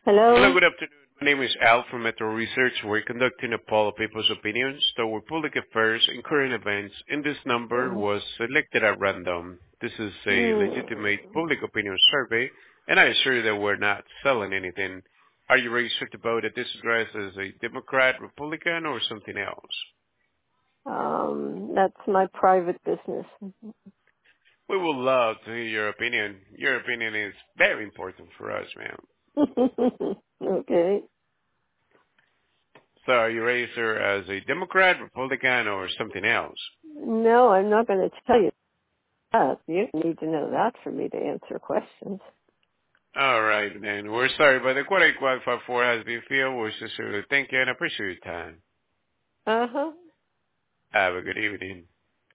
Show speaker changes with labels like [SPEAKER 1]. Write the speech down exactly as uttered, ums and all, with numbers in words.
[SPEAKER 1] Hello,
[SPEAKER 2] Hello?
[SPEAKER 1] good afternoon. My name is Al from Metro Research. We're conducting a poll of people's opinions toward public affairs and current events, and this number
[SPEAKER 2] Mm,
[SPEAKER 1] was selected at random. This is a legitimate
[SPEAKER 2] mm,
[SPEAKER 1] public opinion survey, and I assure you that we're not selling anything. Are you registered to vote at this address as a Democrat, Republican, or something else?
[SPEAKER 2] um, that's my private business.
[SPEAKER 1] We would love to hear your opinion. Your opinion is very important for us, ma'am.
[SPEAKER 2] Okay.
[SPEAKER 1] So are you registered as a Democrat, Republican, or something else?
[SPEAKER 2] No, I'm not going to tell you that. You need to know that for me to answer questions.
[SPEAKER 1] All right, then. We're sorry, but the quality qualified for has been filled. We sincerely thank you and appreciate your time.
[SPEAKER 2] Uh-huh.
[SPEAKER 1] Have a good evening.